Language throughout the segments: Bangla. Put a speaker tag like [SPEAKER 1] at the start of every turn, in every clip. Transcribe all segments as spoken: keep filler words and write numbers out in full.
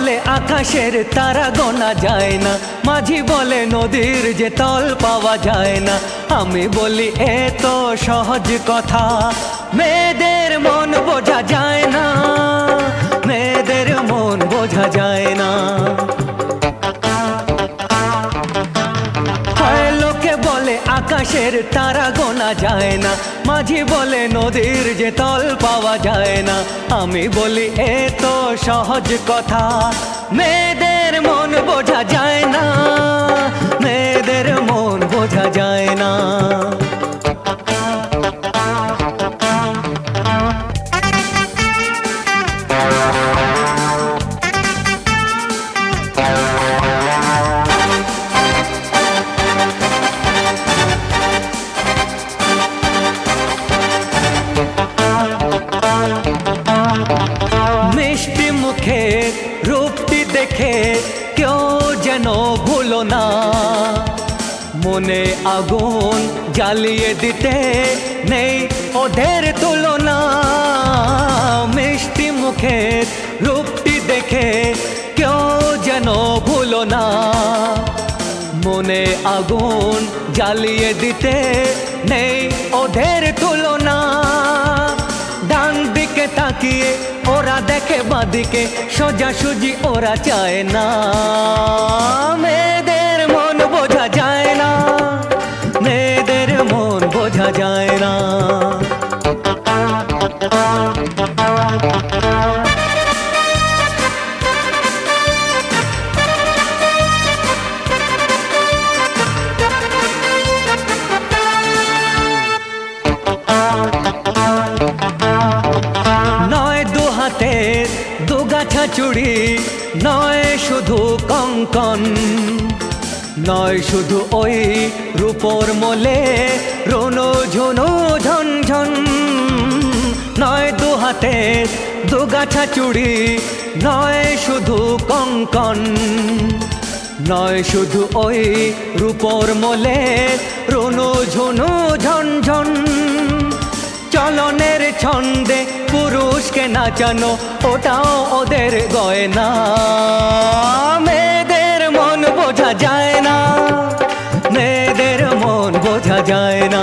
[SPEAKER 1] বলে আকাশের তারা গোনা যায় না, মাঝি বলে নদীর যে তল পাওয়া যায় না। আমি বলি এ তো সহজ কথা, মেয়েদের মন বোঝা যায় না, মেয়েদের মন বোঝা যায় না। লোকে বলে আকাশের তারা গোনা যায় না, মাঝি বলে নদীর যে তল পাওয়া যায় না। আমি বলি এ তো সহজ কথা, মেয়েদের মন বোঝা যায় না, মেয়েদের মন বোঝা যায় না। মিষ্টি মুখে রূপটি দেখে কেউ যেন ভুলো না, মনে আগুন জ্বালিয়ে দিতে নেই ওদের তুলনা। মিষ্টি মুখের রূপটি দেখে কেউ যেন ভুলো না, মনে আগুন জ্বালিয়ে দিতে নেই ওদের তুলনা। ডান দিকে তাকিয়ে ওরা দেখে বাঁদিকে, সোজাসুজি ওরা চায় না, মেয়েদের মন বোঝা যায় না, মেয়েদের মন বোঝা যায় না। দুগাছা চুড়ি নয় শুধু কঙ্কন, নয় শুধু ওই রূপোর মোলে রুনু ঝুনু ঝনঝন। নয় দু হাতে দুগাছা চুড়ি নয় শুধু কঙ্কন, নয় শুধু ওই রূপোর মোলে রুনু ঝুনু ঝনঝন। চলনের ছন্দে পুরুষকে নাচানো ওটাও ওদের গয়না, মেয়েদের মন বোঝা যায় না, মেয়েদের মন বোঝা যায় না।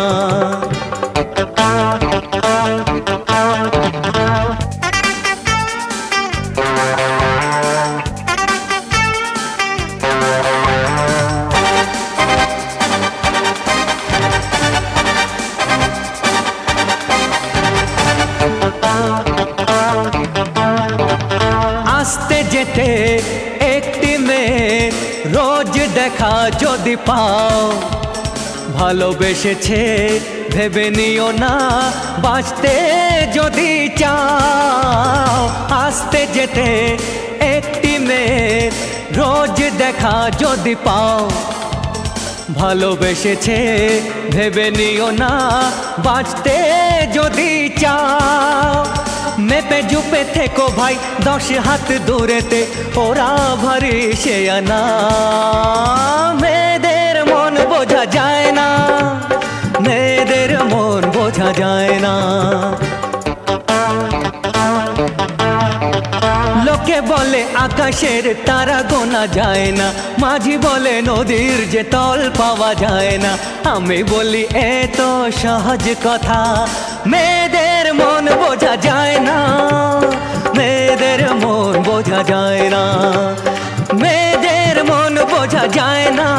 [SPEAKER 1] আসতে যেতে একটি মেয়ে রোজ দেখা যদি পাও, ভালোবেসেছে ভেবে নিও না, বাঁচতে যদি চাও। আসতে যেতে একটি মেয়ে রোজ দেখা যদি পাও, ভালোবেসেছে ভেবে নিও না, বাঁচতে যদি চাও। মেপে জুপে থেকো ভাই দশ হাত দূরেতে, ওরা ভারী সে আনা, মেয়েদের মন বোঝা যায় না, মেয়েদের মন বোঝা যায় না। লোকে বলে আকাশের তারা গোনা যায় না, মাঝি বলে নদীর যে তল পাওয়া যায় না। আমি বলি এ তো সহজ কথা, মেয়েদের মন বোঝা যায় না, মেয়েদের মন বোঝা যায় না, মেয়েদের মন বোঝা যায় না।